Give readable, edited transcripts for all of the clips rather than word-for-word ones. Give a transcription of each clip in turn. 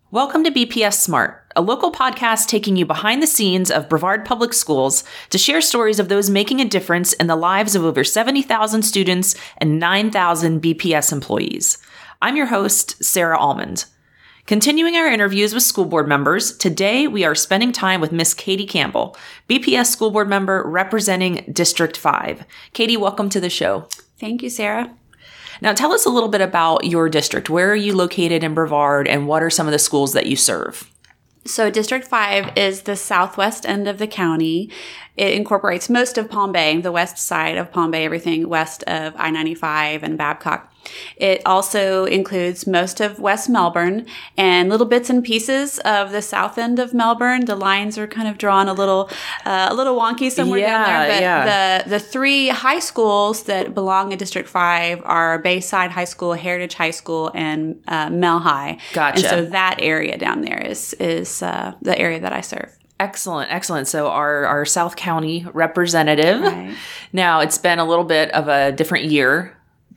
Welcome to BPS Smart, a local podcast taking you behind the scenes of Brevard Public Schools to share stories of those making a difference in the lives of over 70,000 students and 9,000 BPS employees. I'm your host, Sarah Almond. Continuing our interviews with school board members, today we are spending time with Miss Katie Campbell, BPS school board member representing District 5. Katie, welcome to the show. Thank you, Sarah. Now, tell us a little bit about your district. Where are you located in Brevard, and what are some of the schools that you serve? So District 5 is the southwest end of the county. It incorporates most of Palm Bay, the west side of Palm Bay, everything west of I-95 and Babcock. It also includes most of West Melbourne and little bits and pieces of the south end of Melbourne. The lines are kind of drawn a little wonky somewhere down there. But the three high schools that belong in District 5 are Bayside High School, Heritage High School, and Mel High. Gotcha. And so that area down there is the area that I serve. Excellent. So our South County representative. Right. Now, it's been a little bit of a different year.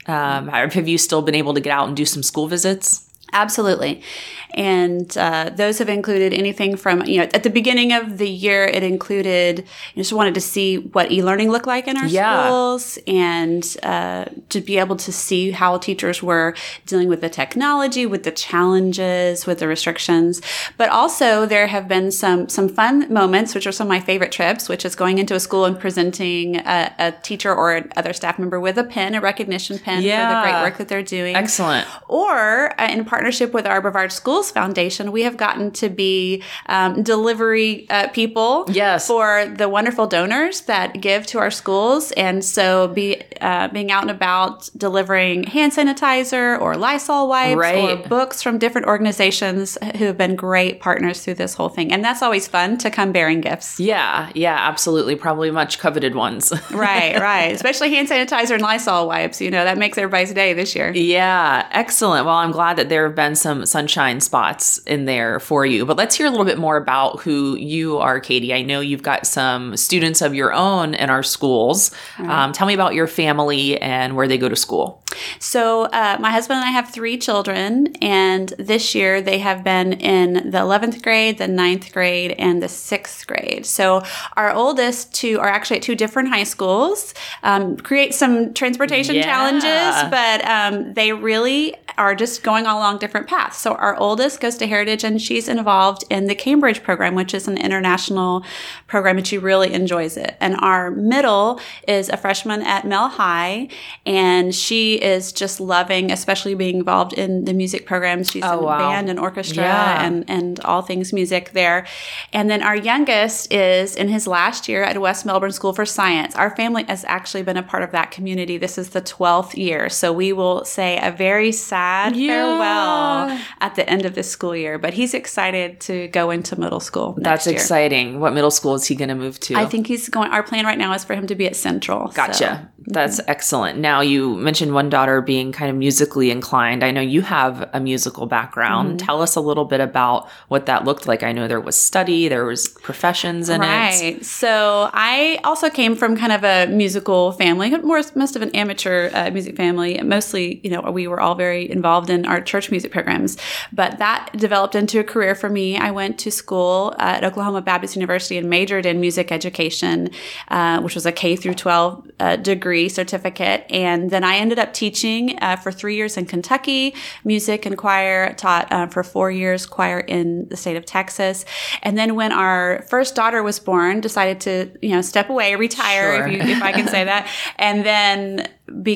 Have you still been able to get out and do some school visits? Absolutely. And those have included anything from, at the beginning of the year, it included, just wanted to see what e-learning looked like in our schools and to be able to see how teachers were dealing with the technology, with the challenges, with the restrictions. But also there have been some fun moments, which are some of my favorite trips, which is going into a school and presenting a teacher or other staff member with a pin, a recognition pin for the great work that they're doing. Excellent. Or in partnership with our Brevard Schools Foundation, we have gotten to be delivery people for the wonderful donors that give to our schools. And so being out and about delivering hand sanitizer or Lysol wipes or books from different organizations who have been great partners through this whole thing. And that's always fun to come bearing gifts. Yeah, absolutely. Probably much coveted ones. Right. Especially hand sanitizer and Lysol wipes. That makes everybody's day this year. Yeah, excellent. Well, I'm glad that there have been some sunshine spots in there for you. But let's hear a little bit more about who you are, Katie. I know you've got some students of your own in our schools. Right. Tell me about your family and where they go to school. So my husband and I have 3 children, and this year they have been in the 11th grade, the 9th grade, and the 6th grade. So our oldest 2 are actually at 2 different high schools, create some transportation challenges, but they really are just going all along different paths. So our oldest goes to Heritage, and she's involved in the Cambridge program, which is an international program, and she really enjoys it. And our middle is a freshman at Mel High, and she is just loving, especially being involved in the music programs. She's in band and orchestra and all things music there. And then our youngest is in his last year at West Melbourne School for Science. Our family has actually been a part of that community. This is the 12th year. So we will say a very sad farewell at the end of this school year. But he's excited to go into middle school next year. That's exciting. What middle school is he going to move to? I think he's going. Our plan right now is for him to be at Central. Gotcha. So. That's excellent. Now, you mentioned one daughter being kind of musically inclined. I know you have a musical background. Tell us a little bit about what that looked like. I know there was study, there was professions in it. Right. So I also came from kind of a musical family, most of an amateur music family. Mostly, we were all very involved in our church music programs. But that developed into a career for me. I went to school at Oklahoma Baptist University and majored in music education, which was a K through 12 degree certificate. And then I ended up teaching for 3 years in Kentucky, music and choir, taught for 4 years choir in the state of Texas. And then when our first daughter was born, decided to, step away, retire, if I can say that. And then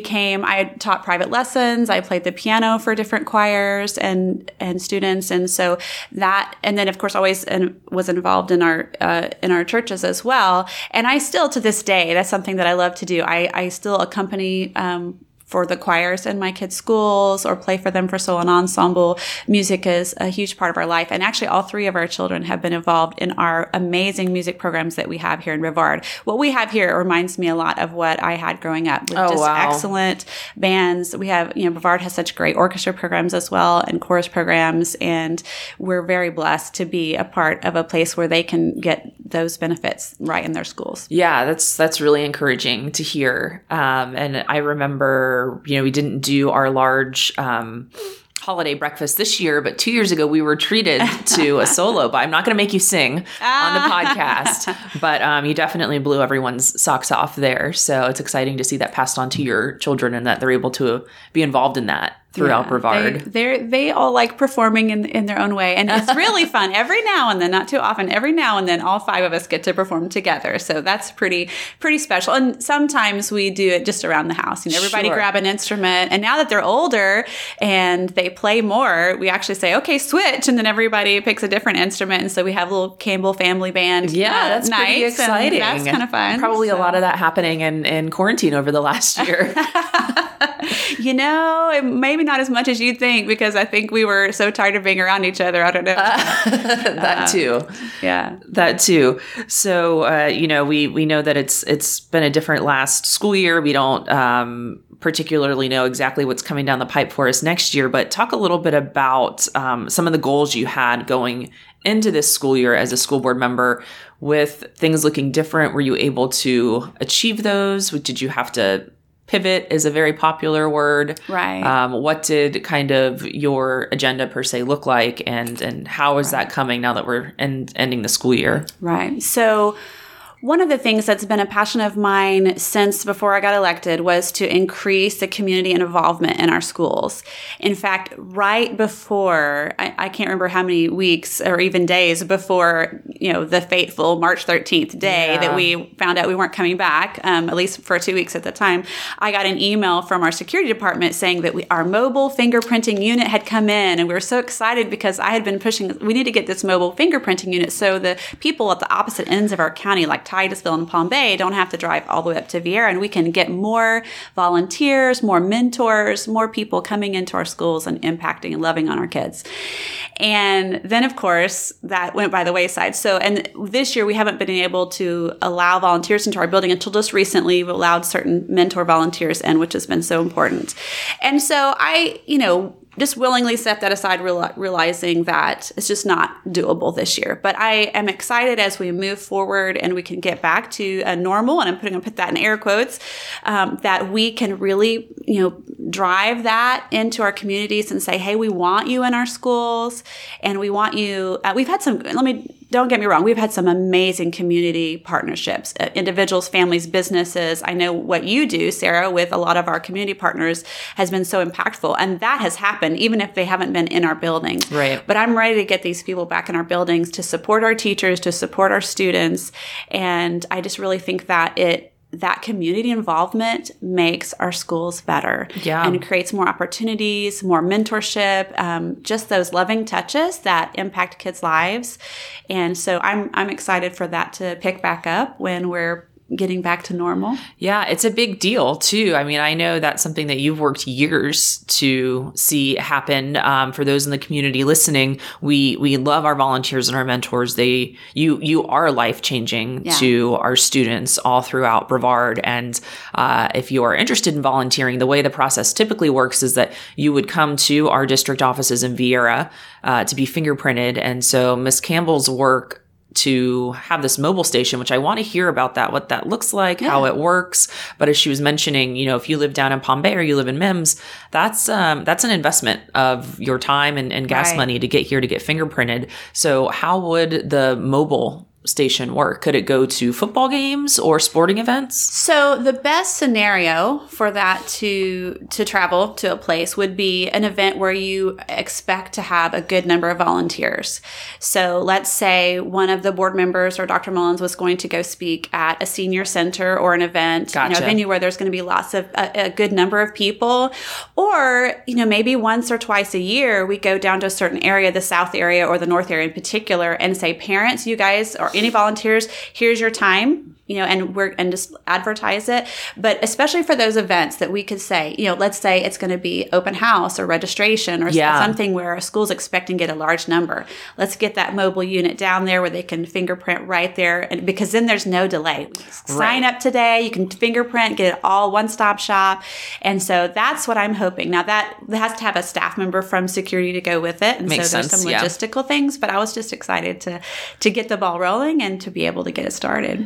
I taught private lessons. I played the piano for different choirs and students. And so and then of course always was involved in our churches as well. And I still, to this day, that's something that I love to do. I still accompany for the choirs in my kids' schools or play for them for solo and ensemble. Music is a huge part of our life. And actually, all three of our children have been involved in our amazing music programs that we have here in Brevard. What we have here reminds me a lot of what I had growing up with excellent bands. We have, Brevard has such great orchestra programs as well and chorus programs. And we're very blessed to be a part of a place where they can get those benefits right in their schools. Yeah, that's really encouraging to hear. And I remember, we didn't do our large holiday breakfast this year, but 2 years ago we were treated to a solo. But I'm not going to make you sing on the podcast, but you definitely blew everyone's socks off there. So it's exciting to see that passed on to your children and that they're able to be involved in that throughout Brevard. They all like performing in their own way. And it's really fun. Every now and then, not too often, every now and then all 5 of us get to perform together. So that's pretty special. And sometimes we do it just around the house. Everybody grab an instrument. And now that they're older and they play more, we actually say, okay, switch. And then everybody picks a different instrument. And so we have a little Campbell family band. Yeah, that's pretty exciting. That's kind of fun. Probably a lot of that happening in quarantine over the last year. Maybe not as much as you'd think, because I think we were so tired of being around each other. I don't know. That too. Yeah. That too. So, we know that it's been a different last school year. We don't particularly know exactly what's coming down the pipe for us next year, but talk a little bit about some of the goals you had going into this school year as a school board member. With things looking different, were you able to achieve those? Did you have to pivot? Is a very popular word. Right. What did kind of your agenda per se look like, and how is that coming now that we're ending the school year? Right. So one of the things that's been a passion of mine since before I got elected was to increase the community involvement in our schools. In fact, right before, I can't remember how many weeks or even days before, the fateful March 13th day that we found out we weren't coming back, at least for 2 weeks at the time, I got an email from our security department saying that our mobile fingerprinting unit had come in, and we were so excited because I had been pushing, we need to get this mobile fingerprinting unit so the people at the opposite ends of our county, like Titusville and Palm Bay, don't have to drive all the way up to Viera, and we can get more volunteers, more mentors, more people coming into our schools and impacting and loving on our kids. And then, of course, that went by the wayside. And this year we haven't been able to allow volunteers into our building until just recently. We've allowed certain mentor volunteers in, which has been so important. And so I, just willingly set that aside, realizing that it's just not doable this year. But I am excited as we move forward and we can get back to a normal, and I'm going to put that in air quotes, that we can really, drive that into our communities and say, hey, we want you in our schools, and we want you. We've had some, don't get me wrong, we've had some amazing community partnerships, individuals, families, businesses. I know what you do, Sarah, with a lot of our community partners has been so impactful. And that has happened even if they haven't been in our buildings. Right. But I'm ready to get these people back in our buildings to support our teachers, to support our students. And I just really think that that community involvement makes our schools better and creates more opportunities, more mentorship, just those loving touches that impact kids' lives. And so I'm excited for that to pick back up when we're getting back to normal. Yeah, it's a big deal too. I mean, I know that's something that you've worked years to see happen. For those in the community listening, we love our volunteers and our mentors. You are life-changing to our students all throughout Brevard. And if you are interested in volunteering, the way the process typically works is that you would come to our district offices in Viera to be fingerprinted. And so Ms. Campbell's work to have this mobile station, which I want to hear about that, what that looks like, how it works. But as she was mentioning, if you live down in Palm Bay or you live in Mims, that's an investment of your time and gas money to get here to get fingerprinted. So how would the mobile station work? Could it go to football games or sporting events? So the best scenario for that to travel to a place would be an event where you expect to have a good number of volunteers. So let's say one of the board members or Dr. Mullins was going to go speak at a senior center or an event, a venue where there's going to be lots of a good number of people. Or, maybe once or twice a year, we go down to a certain area, the South area or the North area in particular, and say, parents, you guys, or any volunteers, here's your time, and just advertise it. But especially for those events that we could say, let's say it's going to be open house or registration or something where a school's expecting to get a large number. Let's get that mobile unit down there where they can fingerprint right there. And because then there's no delay. Sign up today, you can fingerprint, get it all one-stop shop. And so that's what I'm hoping. Now that has to have a staff member from security to go with it. And Makes so there's sense, some logistical things, but I was just excited to get the ball rolling and to be able to get it started. Absolutely.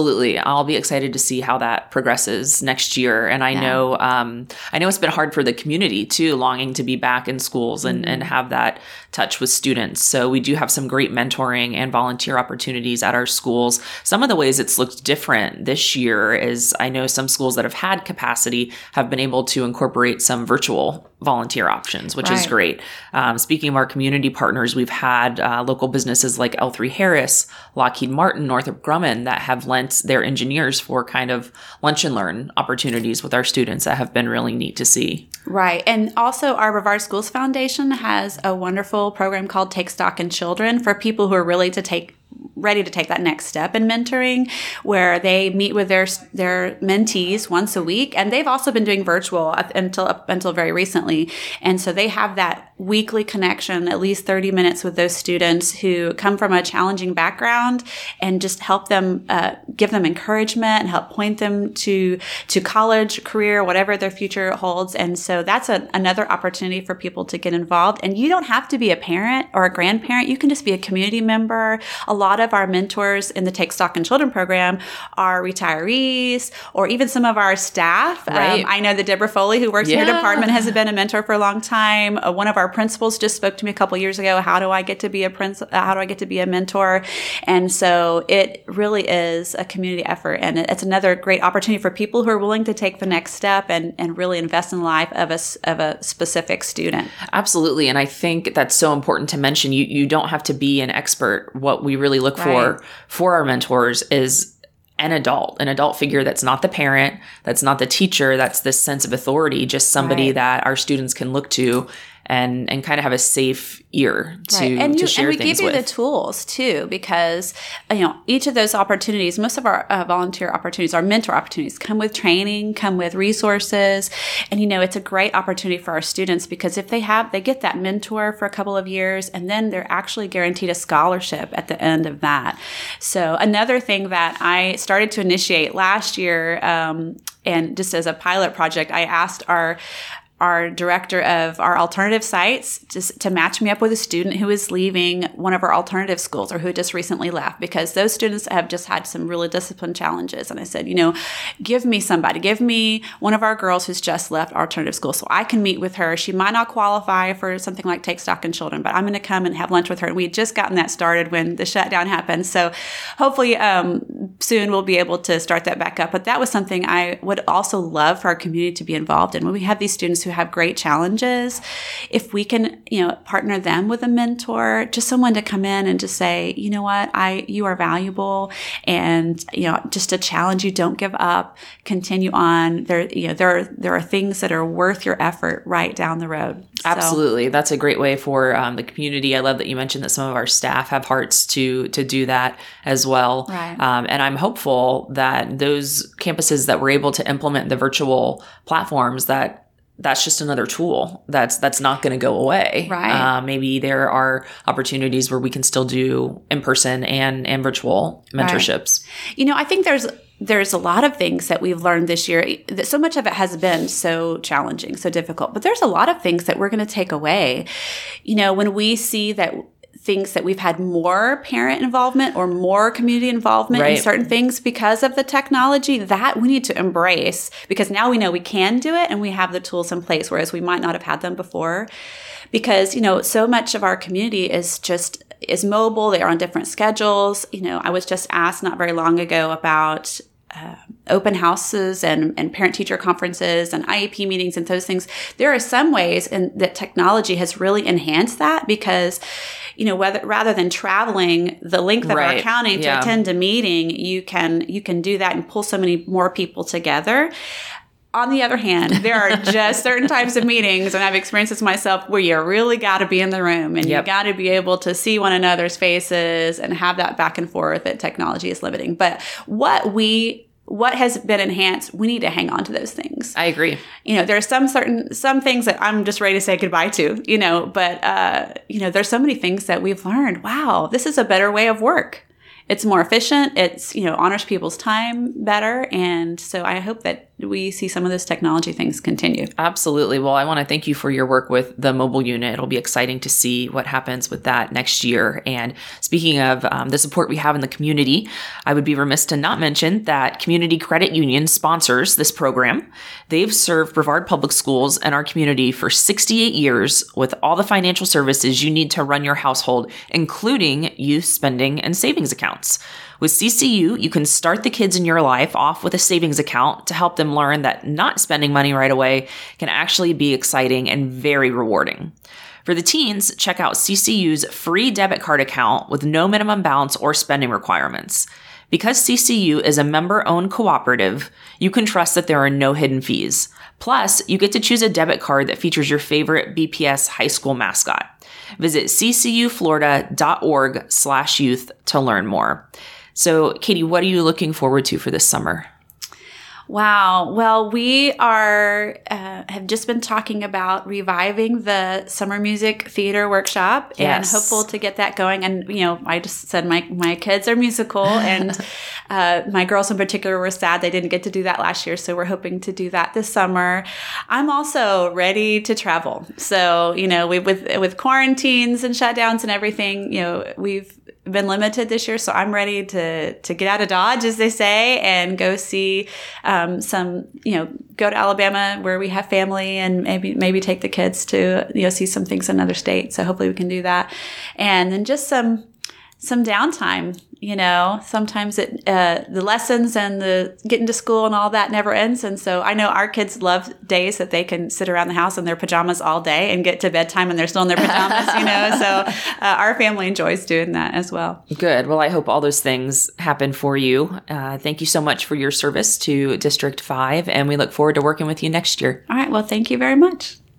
Absolutely. I'll be excited to see how that progresses next year. And I know it's been hard for the community too, longing to be back in schools and have that touch with students. So we do have some great mentoring and volunteer opportunities at our schools. Some of the ways it's looked different this year is I know some schools that have had capacity have been able to incorporate some virtual volunteer options, which is great. Speaking of our community partners, we've had local businesses like L3 Harris, Lockheed Martin, Northrop Grumman that have lent their engineers for kind of lunch and learn opportunities with our students that have been really neat to see. Right. And also our Brevard Schools Foundation has a wonderful program called Take Stock in Children for people who are ready to take that next step in mentoring, where they meet with their mentees once a week. And they've also been doing virtual up until very recently. And so they have that weekly connection, at least 30 minutes with those students who come from a challenging background, and just help them, give them encouragement and help point them to college, career, whatever their future holds. And so that's another opportunity for people to get involved. And you don't have to be a parent or a grandparent. You can just be a community member. A lot of our mentors in the Take Stock in Children program are retirees, or even some of our staff. Right. I know that Deborah Foley, who works in your department, has been a mentor for a long time. One of our principals just spoke to me a couple years ago. How do I get to be a mentor? And so it really is a community effort, and it's another great opportunity for people who are willing to take the next step and really invest in the life of a specific student. Absolutely. And I think that's so important to mention. You don't have to be an expert. What we really look for our mentors is an adult figure that's not the parent, that's not the teacher, that's this sense of authority, just somebody that our students can look to and kind of have a safe ear to share things with. And we give you the tools too, because each of those opportunities, most of our volunteer opportunities, our mentor opportunities, come with training, come with resources, and it's a great opportunity for our students, because if they get that mentor for a couple of years, and then they're actually guaranteed a scholarship at the end of that. So another thing that I started to initiate last year, and just as a pilot project, I asked our director of our alternative sites to match me up with a student who is leaving one of our alternative schools, or who just recently left, because those students have just had some really discipline challenges. And I said, give me one of our girls who's just left alternative school so I can meet with her. She might not qualify for something like Take Stock in Children, but I'm going to come and have lunch with her. And we had just gotten that started when the shutdown happened. So hopefully soon we'll be able to start that back up. But that was something I would also love for our community to be involved in. When we have these students who have great challenges, if we can, partner them with a mentor, just someone to come in and just say, you know what, you are valuable, and just to challenge you, don't give up, continue on. There are things that are worth your effort right down the road. Absolutely. That's a great way for the community. I love that you mentioned that some of our staff have hearts to do that as well. Right. And I'm hopeful that those campuses that were able to implement the virtual platforms, that's just another tool that's not going to go away. Right. Maybe there are opportunities where we can still do in-person and virtual mentorships. Right. I think there's a lot of things that we've learned this year. That so much of it has been so challenging, so difficult, but there's a lot of things that we're going to take away. When we see that things that we've had more parent involvement or more community involvement in certain things because of the technology, that we need to embrace, because now we know we can do it and we have the tools in place, whereas we might not have had them before. Because, so much of our community is mobile. They are on different schedules. I was just asked not very long ago about open houses and parent-teacher conferences and IEP meetings and those things. There are some ways that technology has really enhanced that, because rather than traveling the length of our county to attend a meeting, you can do that and pull so many more people together. On the other hand, there are just certain types of meetings, and I've experienced this myself, where you really got to be in the room, and you got to be able to see one another's faces and have that back and forth that technology is limiting. But what has been enhanced, we need to hang on to those things. I agree. There are some things that I'm just ready to say goodbye to, but there's so many things that we've learned. Wow, this is a better way of work. it's more efficient. It's, honors people's time better. And so I hope that we see some of those technology things continue. Absolutely. Well, I want to thank you for your work with the mobile unit. It'll be exciting to see what happens with that next year. And speaking of the support we have in the community, I would be remiss to not mention that Community Credit Union sponsors this program. They've served Brevard Public Schools and our community for 68 years with all the financial services you need to run your household, including youth spending and savings accounts. With CCU, you can start the kids in your life off with a savings account to help them learn that not spending money right away can actually be exciting and very rewarding. For the teens, check out CCU's free debit card account with no minimum balance or spending requirements. Because CCU is a member-owned cooperative, you can trust that there are no hidden fees. Plus, you get to choose a debit card that features your favorite BPS high school mascot. Visit ccuflorida.org/youth to learn more. So, Katie, what are you looking forward to for this summer? Wow. Well, we have just been talking about reviving the summer music theater workshop and hopeful to get that going. And, I just said my kids are musical and my girls in particular were sad they didn't get to do that last year. So we're hoping to do that this summer. I'm also ready to travel. So, with quarantines and shutdowns and everything, we've been limited this year. So I'm ready to get out of Dodge, as they say, and go see go to Alabama where we have family and maybe take the kids to, see some things in another state. So hopefully we can do that. And then just some downtime. Sometimes the lessons and the getting to school and all that never ends. And so I know our kids love days that they can sit around the house in their pajamas all day and get to bedtime and they're still in their pajamas, So our family enjoys doing that as well. Good. Well, I hope all those things happen for you. Thank you so much for your service to District 5, and we look forward to working with you next year. All right. Well, thank you very much.